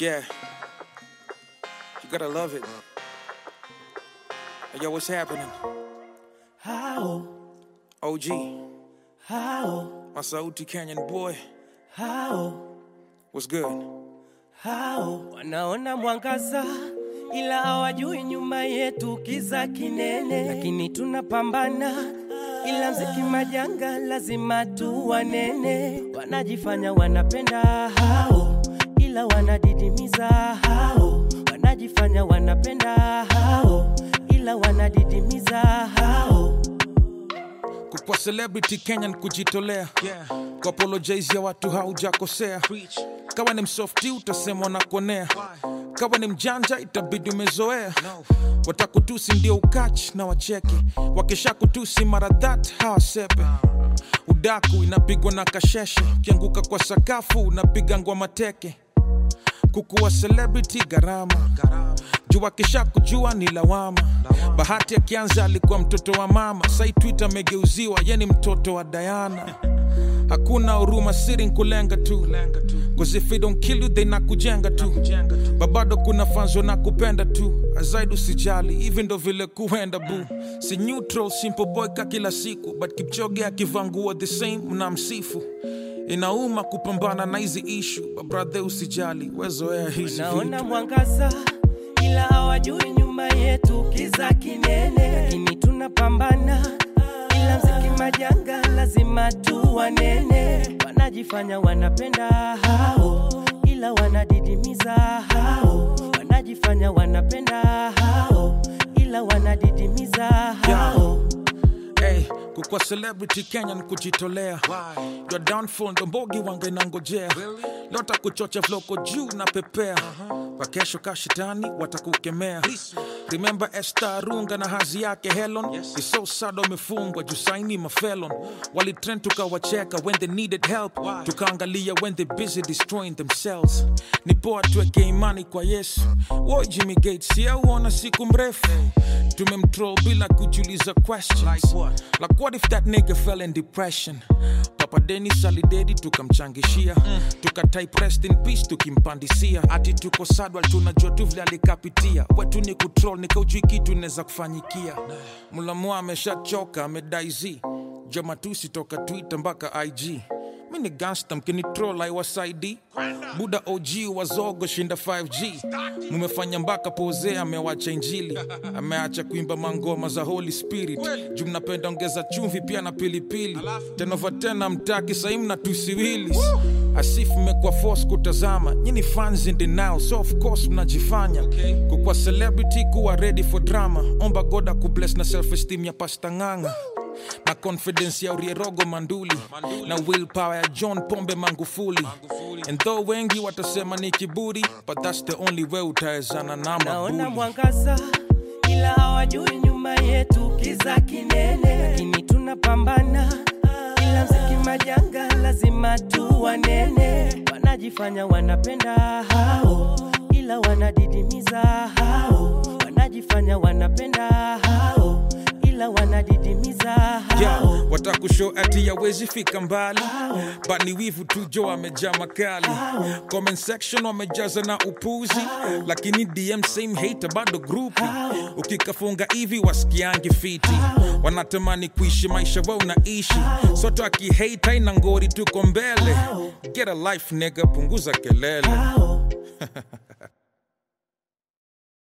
Yeah. You gotta love it. Hey, yo, what's happening? How? OG. How? My Sauti Canyon boy. How? What's good? How? Wanaona mwangaza ila hawajui nyuma yetu kiza kinene, lakini tunapambana ila mziki majanga lazima tuwanene. Wanajifanya wanapenda hao ila wanadidimiza hao, wanajifanya wanapenda hao ila wanadidimiza hao. Kukua celebrity Kenyan kujitolea, kwa apologize ya watu haujakosea. Kawa ni msofti utasema unakonea, kawa ni mjanja itabidi umezoea. Watakutusi ndio ukach na wacheke, wakisha kutusi mara that hawasepe. Udaku inapigwa na kasheshe, kianguka kwa sakafu unapiga ngwa teke. Kukuwa celebrity gharama, jua kisha kujua ni lawama. Bahati akianza alikuwa mtoto wa mama, sai Twitter amegeuziwa yeni mtoto wa Diana. Hakuna huruma, siri nkulenga tu, cause if they don't kill you they nakujenga tu. Babado kuna fans wanakupenda tu, azaidi usijali hivi ndo vile kuenda bu. Si neutral simple boy ka kila siku, but Kipchoge akivangua the same mnamsifu. Inauma kupambana na hizi issue, but brother usijali wezoea hizi vitu. Wanaona mwangaza ila hawajui nyuma yetu kiza kinene, lakini tunapambana ila mziki majanga lazima tuwanene. Wanajifanya wanapenda hao ila wanadidimiza hao, wanajifanya wanapenda hao ila wanadidimiza hao. Hey, kukua celebrity Kenyan kujitolea. Your downfall ndo mbogi wanga inangojea. Lota kuchocha vloko juu na pepea. Wakesho kashitani watakukemea. Remember Esther Runga na hazi yake Helen. It's so sad wamefungwa juu saini mafelon. Walitrend tukawacheka when they needed help, tukaangalia when they busy destroying themselves. Ni poa tuweke imani kwa Yesu. Woi Jimmy Gates ya uona siku mrefu, tumemtroll bila kujiuliza questions. Like what if that nigga fell in depression? Papa Dennis alidedi tukamchangishia, tukatype rest in peace tukimpandisia. Ati tuko sad wal tunajua tu vile alikapitia. Wetu ni kutroll nikaujui kitu neza kufanyikia. Mulamua ameshachoka amedaizi, Jamatusi toka Twitter mpaka IG. Mini gangsta mkini troll aiwasaidi. Buda OG wazogo shinda 5G. Mumefanya mpaka pose amewacha injili, ameacha kuimba mangoma za Holy Spirit. Juu mnapenda ongeza chumvi pia na pilipili. Tenova tena mtaki sai mnatusi Willis. Asif mmekuwa force kutazama, nyini fans in denial, so of course mnajifanya. Kukua celebrity kuwa ready for drama, omba God kubless na self esteem ya Pastor Nganga, na confidence ya Urierogo Manduli, na willpower ya John Pombe Magufuli. And though wengi watasema ni kiburi, but that's the only way utaezana na mabuli. Naona mwangaza ila hawajui nyuma yetu kiza kinene, lakini tunapambana ila mziki majanga lazima tuwanene. Wanajifanya wanapenda hao ila wanadidimiza hao, wanajifanya wanapenda hao ila wanadidimiza hao. Yeah, watakushow ati yawezi fika mbali, but ni wivu tu jo amejaa makali. Comment section wamejaza na upuzi, lakini DM same hater bado grupi. Ukikafunga hivi wasikiangi fiti, wanatamani kuishi maisha wao unaishi. Soto aki hate haina ngori tuko mbele. Get a life nigga, punguza kelele.